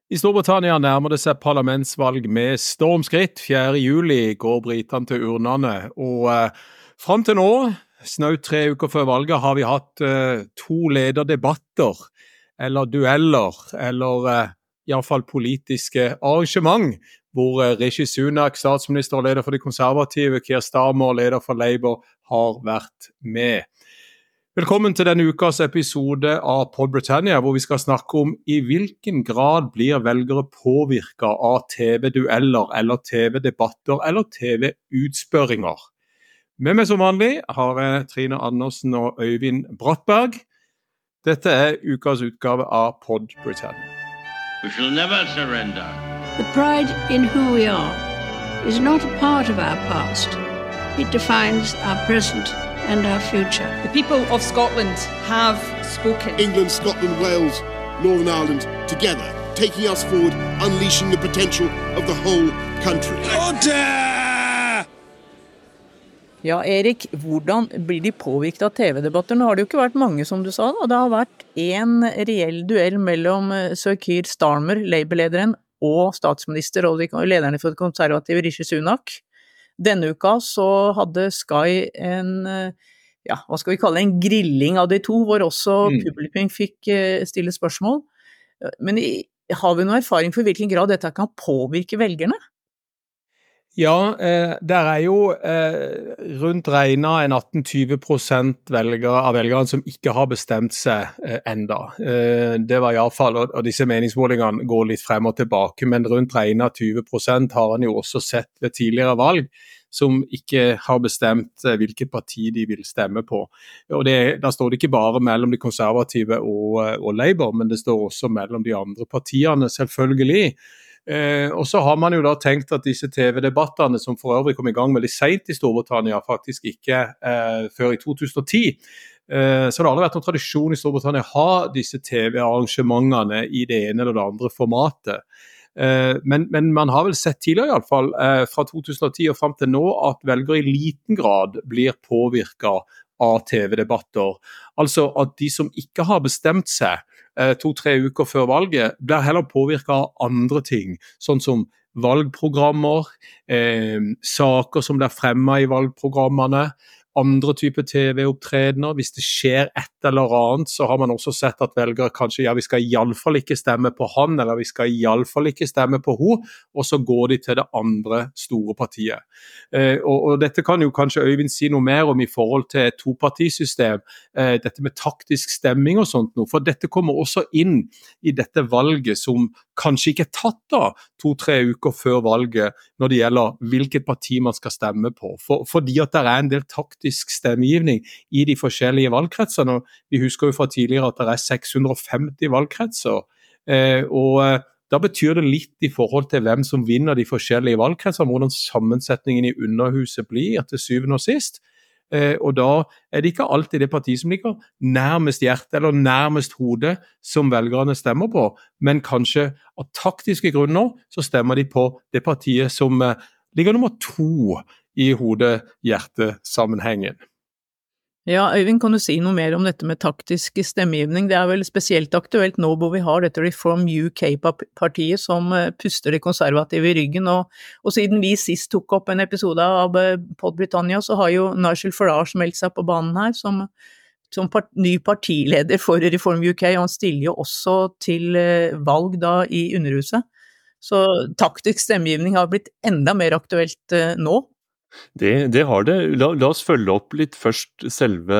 I Storbritannia nærmer det seg parlamentsvalg med stormskritt. 4. juli går britene til urnene, og frem til nå, snaut 3 uker før valget, har vi hatt 2 lederdebatter, eller dueller, eller i alle fall politiske arrangement, hvor Rishi Sunak, statsminister og leder for de konservative, Keir Starmer, leder for Labour, har vært med. Velkommen til denne ukas episode av Pod Britannia, hvor vi skal snakke om i hvilken grad blir velgere påvirket av TV-dueller, eller TV-debatter, eller TV-utspørringer. Med meg som vanlig har jeg Trine Andersen og Øyvind Brattberg. Dette ukas utgave av Pod Britannia. We shall never surrender. The pride in who we are is not a part of our past. It defines our present and our future. The people of Scotland have spoken. England, Scotland, Wales, Northern Ireland, together, taking us forward, unleashing the potential of the whole country. Ja, Erik, hvordan blir de påvirket av TV-debatter? Nå har det jo ikke vært mange, som du sa, og det har vært en reell duell mellom Sir Keir Starmer, Labour-lederen, og statsminister og lederne for det konservative Rishi Sunak. Denne uka så hadde Sky en, ja, hva skal vi kalle en grilling av de to, hvor også publikum fikk stille spørsmål. Men har vi noen erfaring for hvilken grad dette kan påvirke velgerne? Ja, der jo rundt regnet en 18-20% av velgerne som ikke har bestemt seg enda. Det var i alle fall, og disse meningsmålingene går litt frem og tilbake, men rundt regnet 20% har han jo også sett ved tidligere valg, som ikke har bestemt hvilket parti de vil stemme på. Og da står det ikke bare mellom de konservative og Labour, men det står også mellom de andre partiene, selvfølgelig. Og så har man jo da tenkt at disse TV-debattene, som for øvrig kom i gang veldig sent i Storbritannia, faktisk ikke før i 2010, så det har aldri vært noen tradisjon i Storbritannia å ha disse TV-arrangementene i det ene eller det andre formatet. Men man har vel sett tidligere i alle fall, fra 2010 og frem til nå, at velgere i liten grad blir påvirket av TV-debatter. Altså at de som ikke har bestemt seg 2-3 uker før valget, blir heller påvirket av andre ting, sånn som valgprogrammer, saker som blir fremmet i valgprogrammene, andre typer TV-opptredener. Hvis det skjer et eller annet, så har man også sett at velgere kanskje, ja, vi skal i alle fall ikke stemme på han, eller vi skal i alle fall ikke stemme på hun, og så går de til det andre store partiet. Og dette kan jo kanskje Øyvind si noe mer om i forhold til et topartisystem, dette med taktisk stemming og sånt noe, for dette kommer også inn i dette valget som kanskje ikke tatt da 2-3 uker før valget når det gjelder hvilket parti man skal stemme på, fordi at det en del taktisk stemmegivning i de forskjellige valgkretsene. Vi husker jo fra tidligere at det 650 valgkretser, og da betyr det litt i forhold til hvem som vinner de forskjellige valgkretsene, hvordan sammensetningen i underhuset blir til syvende og sist. Og da det ikke alltid det partiet som ligger nærmest hjertet eller nærmest hodet som velgerne stemmer på, men kanskje av taktiske grunner så stemmer de på det partiet som ligger nummer 2 i hode-hjerte-sammenhengen. Ja, Øyvind, kan du si noe mer om dette med taktisk stemmegivning? Det vel spesielt aktuelt nå hvor vi har dette Reform UK-partiet som puster det konservative i ryggen, og siden vi sist tok opp en episode av Pod Britannia, så har jo Nigel Farage meldt seg på banen her som ny partileder for Reform UK, og han stiller jo også til valg da i Underhuset. Så taktisk stemmegivning har blitt enda mer aktuelt nå. Det har det. La oss følge opp litt først selve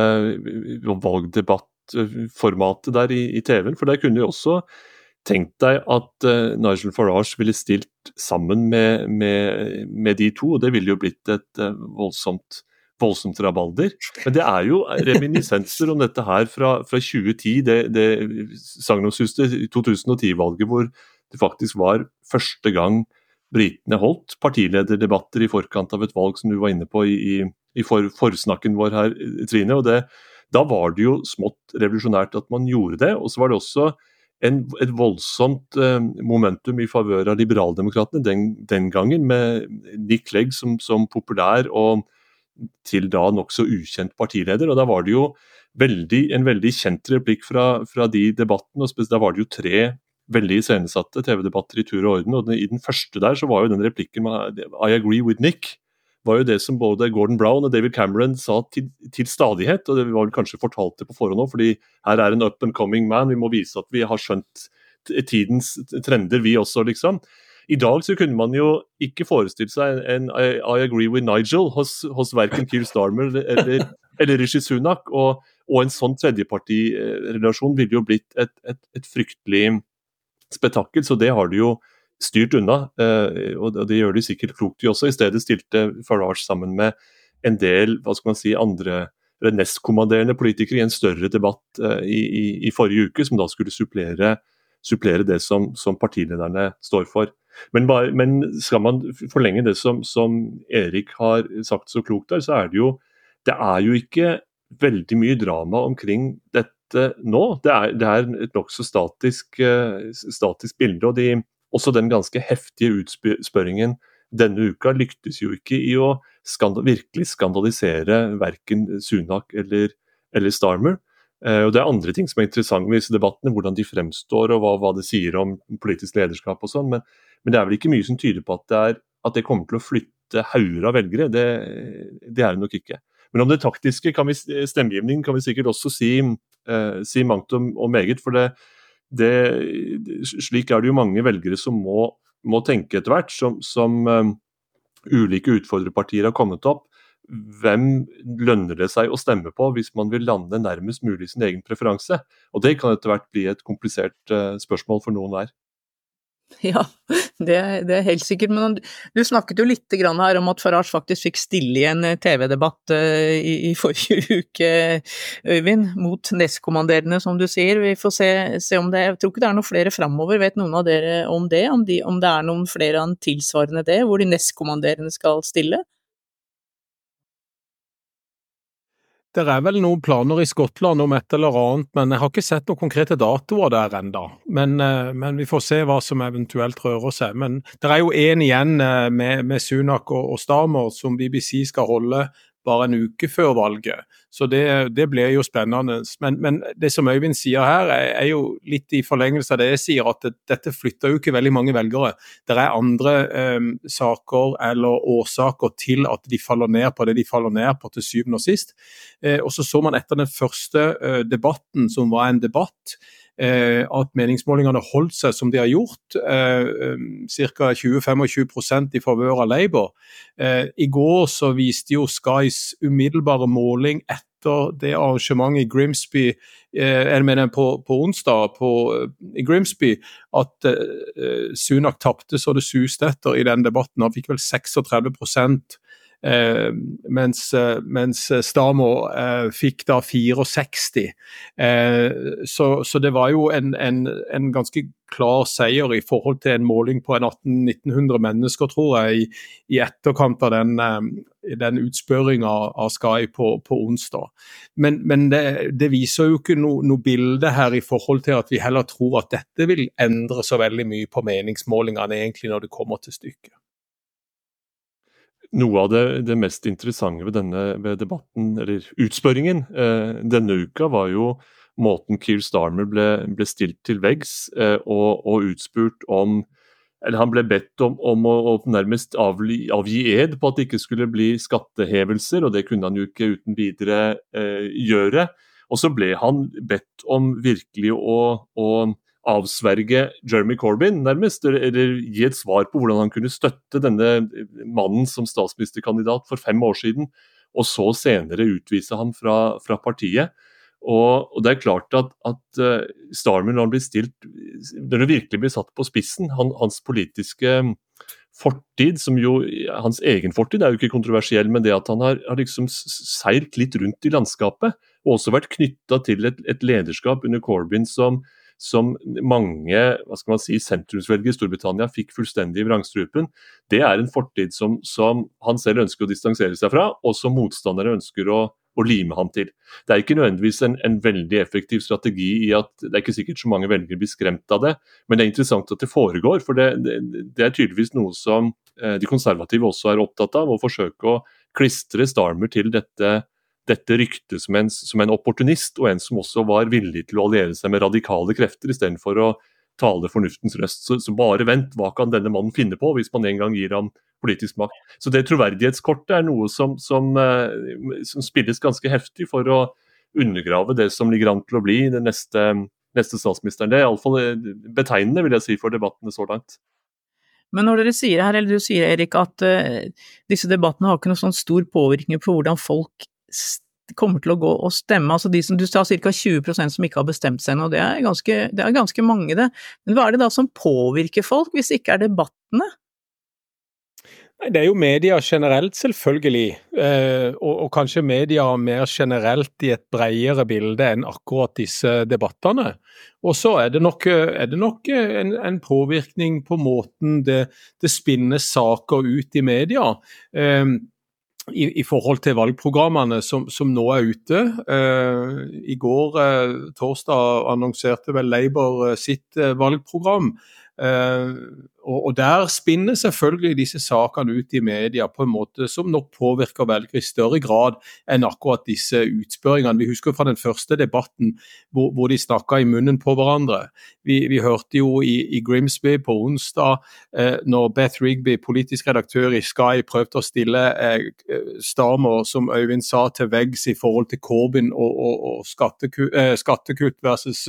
valgdebattformatet der i TV-en, for der kunne du også tenkt deg at Nigel Farage ville stilt sammen med de to, og det ville jo blitt et voldsomt rabalder. Men det jo reminiscenser om dette her fra 2010, det sagnomsuste 2010-valget, hvor det faktisk var første gang britene holdt partilederdebatter i forkant av et valg som du var inne på i forsnakken vår her, Trine, og da var det jo smått revolusjonært at man gjorde det, og så var det også et voldsomt momentum i favør av liberaldemokratene den gangen, med Nick Clegg som populær og til da nok så ukjent partileder, og da var det jo en veldig kjent replikk fra de debattene, og spesielt da var det jo 3 veldig iscenesatte TV-debatter i tur og orden, og i den første der så var jo den replikken med I agree with Nick, var jo det som både Gordon Brown og David Cameron sa til stadighet, og det var vel kanskje fortalt det på forhånd også, fordi her en up and coming man, vi må vise at vi har skjønt tidens trender vi også liksom. I dag så kunne man jo ikke forestille seg en I agree with Nigel hos hverken Keir Starmer eller Rishi Sunak, og en sånn tredjepartirelasjon ville jo blitt et fryktelig spetakkel, så det har de jo styrt unna, og det gjør de sikkert klokt de også. I stedet stilte Farage sammen med en del, hva skal man si, andre nestkommanderende politikere i en større debatt i forrige uke, som da skulle supplere det som partilederne står for. Men skal man forlenge det som Erik har sagt så klokt der, så det er jo ikke veldig mye drama omkring dette nå. Det er et nok så statisk bilde, og også den ganske heftige utspørringen denne uka lyktes jo ikke i å virkelig skandalisere hverken Sunak eller Starmer. Og det andre ting som interessant med disse debattene, hvordan de fremstår og hva det sier om politisk lederskap og sånn, men det vel ikke mye som tyder på at det kommer til å flytte hauger av velgere, det det nok ikke. Men om det taktiske, stemmegivning kan vi sikkert også si mangt om meget, for slik det jo mange velgere som må tenke etter hvert, som ulike utfordrerpartier har kommet opp. Hvem lønner det seg å stemme på hvis man vil lande nærmest mulig sin egen preferanse? Og det kan etter hvert bli et komplisert spørsmål for noen hver. Ja, det helt sikkert, men du snakket jo litt grann her om at Farage faktisk fikk stille i en TV-debatt i forrige uke, Øyvind, mot nestkommanderende, som du sier. Vi får se om jeg tror ikke det noen flere fremover, vet noen av dere om det, om det noen flere tilsvarende det, hvor de nestkommanderende skal stille? Det vel noen planer i Skottland om et eller annet, men jeg har ikke sett noen konkrete datoer der enda. Men vi får se hva som eventuelt rører seg. Men det jo en igjen med Sunak og Starmer som BBC skal holde bare en uke før valget. Så det blir jo spennende. Men det som Øyvind sier her jo litt i forlengelse av det jeg sier, at dette flytter jo ikke veldig mange velgere. Det andre saker eller årsaker til at de faller ned på det de faller ned på til syvende og sist. Og så man etter den første debatten, som var en debatt, at meningsmålingene holdt seg som de har gjort, ca. 20-25% i favør av Labour. I går så viste jo Skys umiddelbare måling etter det arrangementet i Grimsby, jeg mener på onsdag i Grimsby, at Sunak tappte så det suste etter i den debatten. Han fikk vel 36%, mens Starmer fikk da 64. Så det var jo en ganske klar seier i forhold til en måling på 1800-1900 mennesker, tror jeg, i etterkant av den utspørringen av Sky på onsdag. Men det viser jo ikke noe bilde her i forhold til at vi heller tror at dette vil endre så veldig mye på meningsmålingene egentlig når det kommer til stykket. Noe av det mest interessante ved debatten, eller utspørringen, denne uka var jo måten Keir Starmer ble stilt til veggs og utspurt om, eller han ble bedt om å nærmest avgi ed på at det ikke skulle bli skattehevelser, og det kunne han jo ikke uten videre gjøre. Og så ble han bedt om virkelig å avsverge Jeremy Corbyn nærmest, eller gi et svar på hvordan han kunne støtte denne mannen som statsministerkandidat for 5 år siden, og så senere utvise ham fra partiet. Og det klart at Starmer, når han blir stilt, når det virkelig blir satt på spissen, hans politiske fortid, som jo, hans egen fortid jo ikke kontroversiell, men det at han har liksom seilt litt rundt i landskapet, og også vært knyttet til et lederskap under Corbyn som mange, hva skal man si, sentrumsvelgere i Storbritannia fikk fullstendig i vrangstrupen. Det en fortid som han selv ønsker å distansere seg fra, og som motstandere ønsker å lime ham til. Det ikke nødvendigvis en veldig effektiv strategi i at det ikke sikkert så mange velgere blir skremt av det, men det interessant at det foregår, for det tydeligvis noe som de konservative også opptatt av, å forsøke å klistre Starmer til dette ryktet som en opportunist, og en som også var villig til å alliere seg med radikale krefter, i stedet for å taler fornuftens røst. Så bare vent, hva kan denne mannen finne på hvis man en gang gir ham politisk makt? Så det troverdighetskortet noe som spilles ganske heftig for å undergrave det som ligger an til å bli den neste statsministeren. Det I alle fall betegnende, vil jeg si, for debattene så langt. Men når dere sier her, eller du sier Erik, at disse debattene har ikke noen sånn stor påvirkning på hvordan folk kommer til å gå og stemme, altså de som du sa ca. 20% som ikke har bestemt seg nå, det er ganske mange det. Men hva det da som påvirker folk, hvis det ikke debattene? Det jo media generelt selvfølgelig, og kanskje media mer generelt I et bredere bilde enn akkurat disse debattene. Og så det nok en påvirkning på måten det spinnes saker ut I media, I forhold til valgprogrammene som nå ute. I går, torsdag, annonserte vel Labour sitt valgprogram, og der spinner selvfølgelig disse sakene ut I media på en måte som nok påvirker velgere I større grad enn akkurat disse utspørringene. Vi husker fra den første debatten hvor de snakket I munnen på hverandre. Vi hørte jo I Grimsby på onsdag når Beth Rigby, politisk redaktør I Sky, prøvde å stille Starmer, som Øyvind sa, til veggs I forhold til Corbyn og skattekutt versus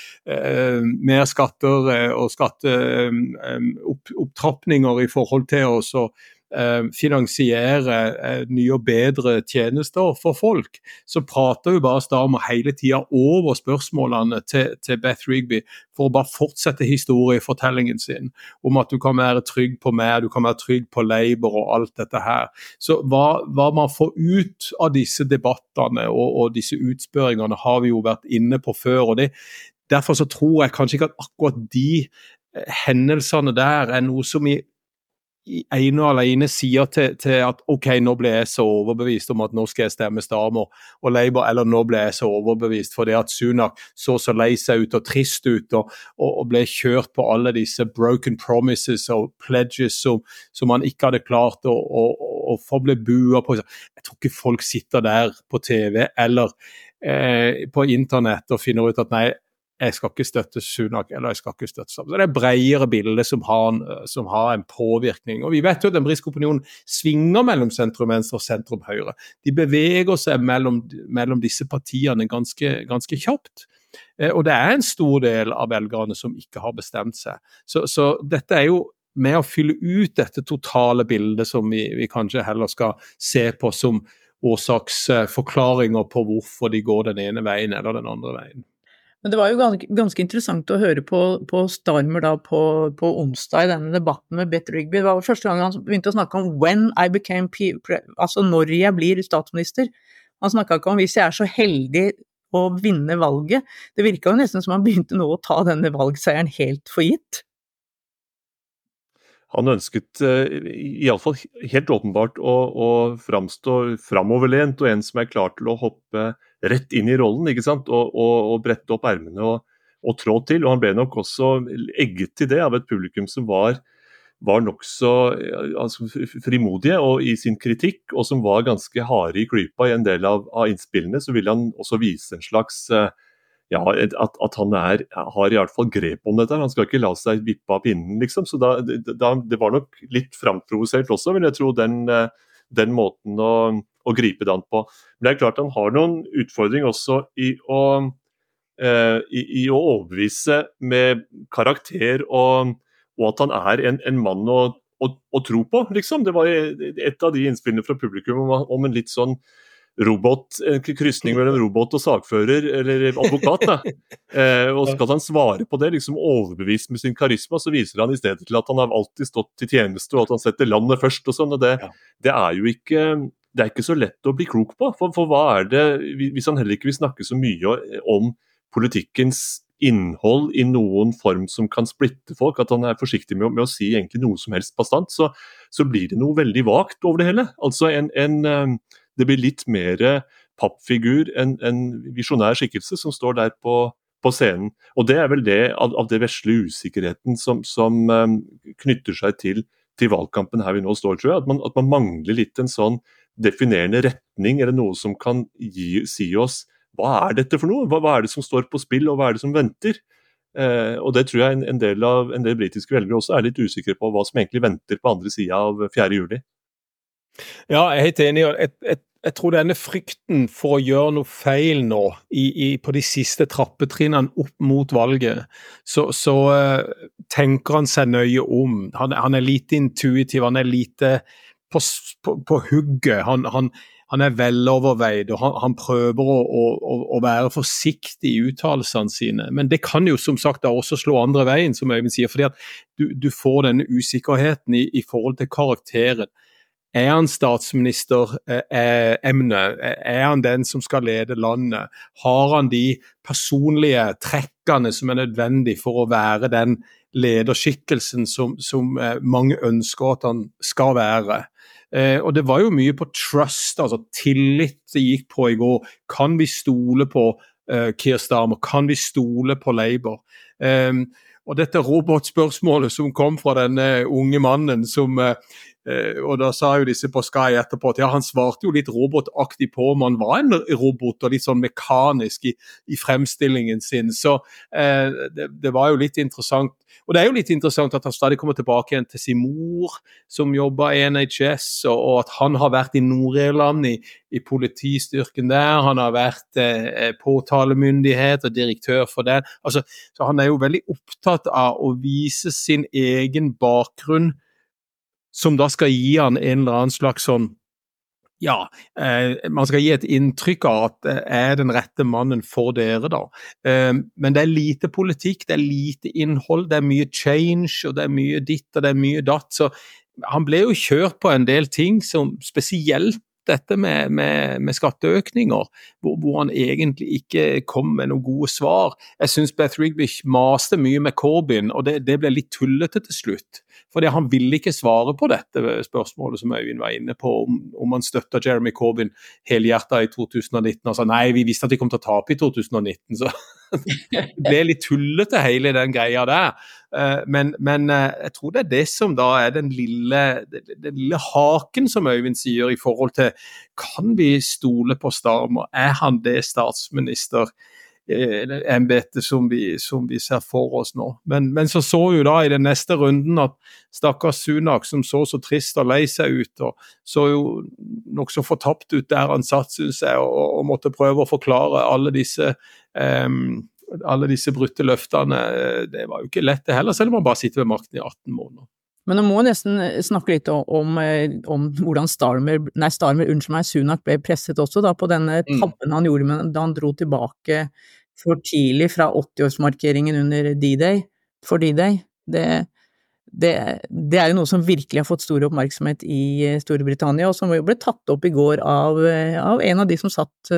mer skatter og opptrappninger I forhold til å finansiere nye og bedre tjenester for folk, så prater jo bare Starmer hele tiden over spørsmålene til Beth Rigby for å bare fortsette historiefortellingen sin om at du kan være trygg på meg, du kan være trygg på Labour og alt dette her. Så hva man får ut av disse debattene og disse utspørringene har vi jo vært inne på før, og derfor så tror jeg kanskje ikke at akkurat de hendelsene der noe som I ene og alene sier til at ok, nå ble jeg så overbevist om at nå skal jeg stemme Starmer og Labour, eller nå ble jeg så overbevist for det at Sunak så lei seg ut og trist ut og ble kjørt på alle disse broken promises og pledges som man ikke hadde klart og for ble buet på. Jeg tror ikke folk sitter der på TV eller på internett og finner ut at nei, jeg skal ikke støtte Sunak, eller jeg skal ikke støtte sammen. Så det bredere bildet som har en påvirkning. Og vi vet jo at den britiske opinionen svinger mellom sentrum-venstre og sentrum-høyre. De beveger seg mellom disse partiene ganske kjapt. Og det en stor del av velgerne som ikke har bestemt seg. Så dette jo med å fylle ut dette totale bildet som vi kanskje heller skal se på som årsaksforklaringer på hvorfor de går den ene veien eller den andre veien. Men det var jo ganske interessant å høre på Starmer da på onsdag I denne debatten med Beth Rigby. Det var første gang han begynte å snakke om when I became altså når jeg blir statsminister. Han snakket ikke om hvis jeg så heldig å vinne valget. Det virket jo nesten som han begynte nå å ta denne valgseieren helt for gitt. Han ønsket I alle fall helt åpenbart å framstå framoverlent, og en som klar til å hoppe rett inn I rollen, ikke sant? Og brette opp ermene og trå til, og han ble nok også egget til det av et publikum som var nok så frimodige og I sin kritikk, og som var ganske harde I klypa I en del av innspillene, så ville han også vise en slags at han har I hvert fall grep om dette. Han skal ikke la seg vippe av pinnen, liksom. Så det var nok litt framprovosert også, vil jeg tro, den måten å gripe det an på. Men det klart han har noen utfordringer også I å overbevise med karakter og at han en mann å tro på, liksom. Det var et av de innspillene fra publikum om en litt sånn krysning mellom robot og sagfører eller advokat da. Og skal han svare på det, liksom overbevist med sin karisma, så viser han I stedet til at han har alltid stått til tjeneste og at han setter landet først og sånn, og det jo ikke så lett å bli klok på, for hva det, hvis han heller ikke vil snakke så mye om politikkens innhold I noen form som kan splitte folk, at han forsiktig med å si egentlig noe som helst bastant, så blir det noe veldig vagt over det hele. Altså det blir litt mer pappfigur en visionær skikkelse som står der på scenen. Og det vel det av det vesle usikkerheten som knytter seg til valgkampen her vi nå står, tror jeg. At man mangler litt en sånn definerende retning, eller noe som kan si oss hva dette for noe? Hva det som står på spill, og hva det som venter? Og det tror jeg en del britiske velgere også litt usikre på hva som egentlig venter på andre siden av 4. juli. Ja, jeg helt enig. Jeg tror denne frykten for å gjøre noe feil nå på de siste trappetrinnene opp mot valget, så tenker han seg nøye om. Han lite intuitiv, han lite på hugget, han veloverveid, og han prøver å være forsiktig i uttalelsene sine. Men det kan jo som sagt da også slå andre veien, som Øyvind sier, fordi at du får denne usikkerheten i forhold til karakteren. Han statsminister-emnet? Han den som skal lede landet? Har han de personlige trekkene som nødvendig for å være den lederskikkelsen som mange ønsker at han skal være? Og det var jo mye på trust, altså tillit det gikk på i går. Kan vi stole på Keir Starmer? Kan vi stole på Labour? Og dette robotspørsmålet som kom fra denne unge mannen som og da sa jo disse på Sky etterpå at ja, han svarte jo litt robotaktig på om han var en robot og litt sånn mekanisk i fremstillingen sin, så det var jo litt interessant. Og det jo litt interessant at han stadig kommer tilbake igjen til sin mor som jobber i NHS, og at han har vært i Nord-Irland i politistyrken der, han har vært påtalemyndighet og direktør for den, altså, så han jo veldig opptatt av å vise sin egen bakgrunn, som da skal gi han en eller annen slags sånn, ja, man skal gi et inntrykk av at den rette mannen for dere da. Men det lite politikk, det lite innhold, det mye change, og det mye ditt, og det mye datt, så han ble jo kjørt på en del ting, som spesielt dette med skatteøkninger, hvor han egentlig ikke kom med noen gode svar. Jeg synes Beth Rigby maste mye med Corbyn, og det ble litt tullete til slutt. Fordi han ville ikke svare på dette spørsmålet som Øyvind var inne på, om han støtter Jeremy Corbyn helhjertet i 2019, og sa nei, vi visste at de kom til å tape i 2019, så det ble litt tullete hele den greia der. Men jeg tror det som da den lille haken som Øyvind sier i forhold til, kan vi stole på Starmer? Han det statsminister embetet som vi ser for oss nå. Men så jo da i den neste runden at stakkars Sunak som så trist og lei seg ut, og så jo nok så fortapt ut der han satt, synes jeg, og måtte prøve å forklare alle disse brutte løftene. Det var jo ikke lett det heller, selv om man bare sitter ved makten i 18 måneder. Men nå må nesten snakke litt om hvordan Sunak ble presset også da, på denne tabben han gjorde da han dro tilbake for tidlig fra 80-årsmarkeringen under D-Day, for D-Day. Det jo noe som virkelig har fått stor oppmerksomhet i Storbritannia, og som ble tatt opp i går av en av de som satt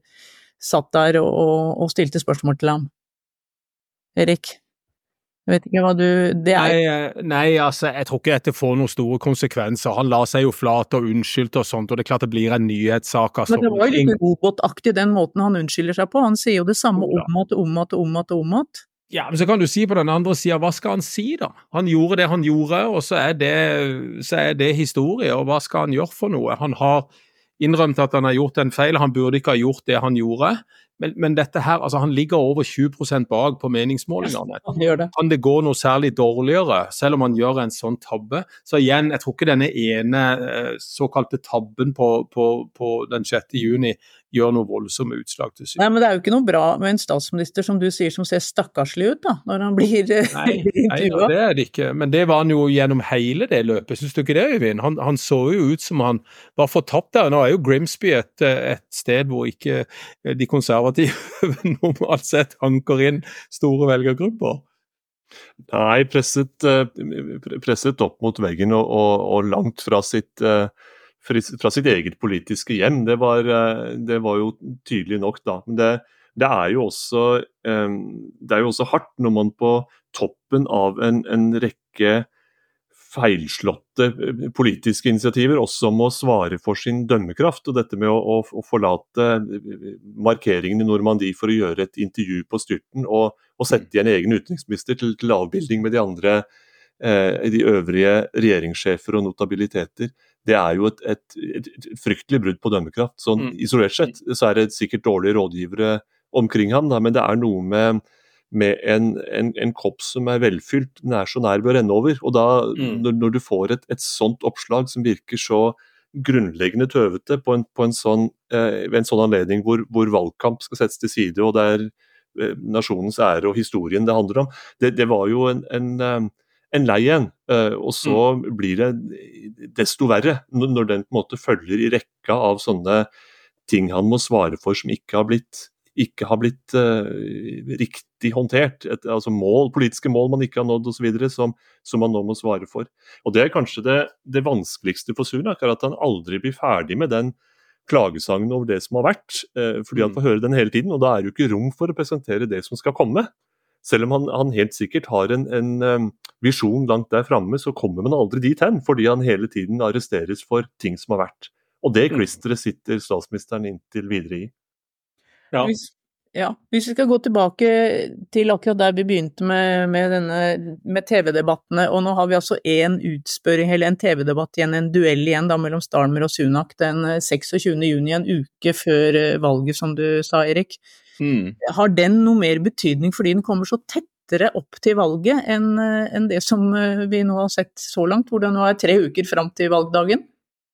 der og stilte spørsmål til ham. Erik? Jeg vet ikke hva Nei, altså, jeg tror ikke dette får noen store konsekvenser. Han la seg jo flat og unnskyldt og sånt, og det klart det blir en nyhetssak. Altså. Men det var jo litt robotaktig den måten han unnskylder seg på. Han sier jo det samme om at. Ja, men så kan du si på den andre siden, hva skal han si da? Han gjorde det han gjorde, og så det historie, og hva skal han gjøre for noe? Han har innrømt at han har gjort en feil, han burde ikke ha gjort det han gjorde, men dette her, altså han ligger over 20% bak på meningsmålingene. Kan det gå noe særlig dårligere, selv om han gjør en sånn tabbe? Så igjen, jeg tror ikke denne ene såkalte tabben på den 6. juni gjør noe voldsomme utslag til syne. Nei, men det jo ikke noe bra med en statsminister, som du sier, som ser stakkarslig ut da, når han blir Nei, det det ikke, men det var han jo gjennom hele det løpet. Synes du ikke det, Øyvind? Han så jo ut som han var fortapt der. Nå jo Grimsby et sted hvor ikke de konservative normalt sett hanker inn store velgergrupper. Nei, presset opp mot veggen og langt fra sitt eget politiske hjem, det var jo tydelig nok da, men det jo også hardt når man på toppen av en rekke feilslåtte politiske initiativer også må svare for sin dømmekraft, og dette med å forlate markeringen i Normandie for å gjøre et intervju på styrten og sette igjen egen utenriksminister til avbilding med de andre de øvrige regjeringssjefer og notabiliteter. Det jo et fryktelig brudd på dømmekraft. Sånn isolert sett så det sikkert dårlige rådgivere omkring ham, da, men det noe med en kopp som velfylt, nær så nær bør renne over. Og da, når du får et sånt oppslag som virker så grunnleggende tøvete ved en sånn anledning hvor valgkamp skal settes til side, og det nasjonens ære og historien det handler om, det var jo en lei en, og så blir det desto verre når den på en måte følger i rekka av sånne ting han må svare for som ikke har blitt riktig håndtert, altså politiske mål man ikke har nådd og så videre, som man nå må svare for. Og det kanskje det vanskeligste for Sunak, at han aldri blir ferdig med den klagesangen over det som har vært, fordi han får høre den hele tiden, og da jo ikke rom for å presentere det som skal komme. Selv om han helt sikkert har en visjon langt der fremme, så kommer man aldri dit hen, fordi han hele tiden arresteres for ting som har vært. Og det klisteret sitter statsministeren inntil videre i. Ja. Hvis vi skal gå tilbake til akkurat der vi begynte med TV-debattene, og nå har vi altså en utspørring, eller en TV-debatt igjen, en duell igjen da, mellom Starmer og Sunak den 26. juni, en uke før valget, som du sa, Erik. Har den noe mer betydning fordi den kommer så tettere opp til valget enn det som vi nå har sett så langt, hvor det nå 3 uker frem til valgdagen?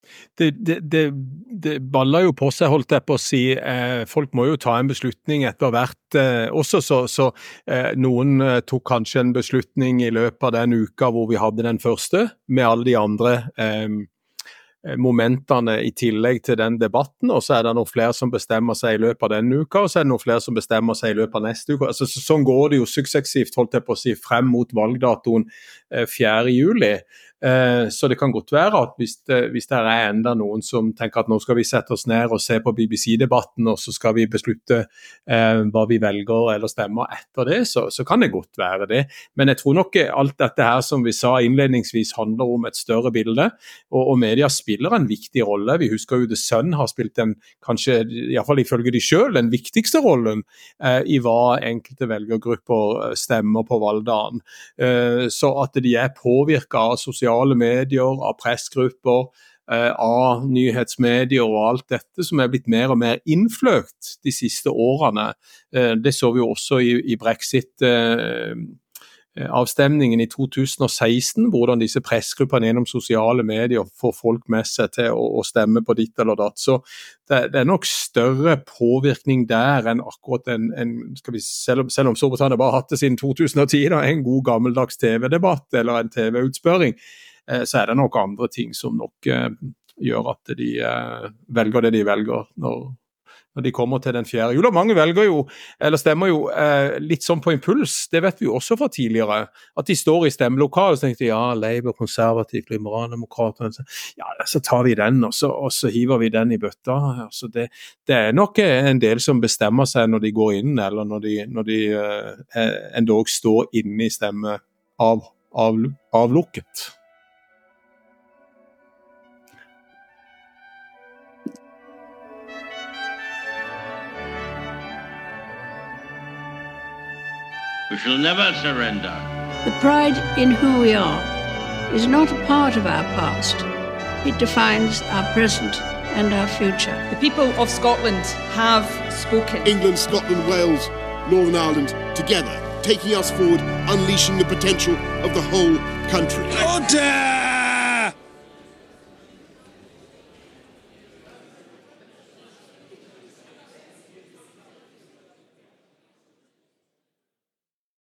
Det baller jo på seg, holdt jeg på å si. Folk må jo ta en beslutning etter hvert. Også så noen tok kanskje en beslutning i løpet av den uka hvor vi hadde den første, med alle de andre momentene i tillegg til den debatten, og så det noen flere som bestemmer seg i løpet av denne uka, og så det noen flere som bestemmer seg i løpet av neste uke. Altså, sånn går det jo suksessivt, holdt jeg på å si, frem mot valgdatoen 4. juli. Så det kan godt være at hvis det enda noen som tenker at nå skal vi sette oss ned og se på BBC-debatten, og så skal vi beslutte hva vi velger eller stemmer etter det, så kan det godt være det. Men jeg tror nok alt dette her som vi sa innledningsvis handler om et større bilde, og media spiller en viktig rolle. Vi husker jo The Sun har spilt kanskje, i hvert fall ifølge de selv, den viktigste rollen i hva enkelte velgergrupper stemmer på valgdagen. Så at de påvirket av sosiale medier, av pressgrupper, av nyhetsmedier og alt dette som blitt mer og mer innfløkt de siste årene. Det så vi jo også i Brexit avstemningen i 2016, hvordan disse pressgruppene gjennom sosiale medier får folk med seg til å stemme på ditt eller datt. Så det nok større påvirkning der enn akkurat selv om Storbritannia bare har hatt det siden 2010, da, en god gammeldags TV-debatt eller en TV-utspørring, så det nok andre ting som nok gjør at de velger det de velger når de kommer til den 4. juli. Mange velger jo, eller stemmer jo litt sånn på impuls, det vet vi jo også fra tidligere, at de står i stemmelokalet og tenker, ja, Labour, konservativt, liberaldemokraterne, ja, så tar vi den, og så hiver vi den i bøtta. Altså det nok en del som bestemmer seg når de går inn, eller når de endog står inne i stemme avlukket. We shall never surrender. The pride in who we are is not a part of our past. It defines our present and our future. The people of Scotland have spoken. England, Scotland, Wales, Northern Ireland, together, taking us forward, unleashing the potential of the whole country. Order!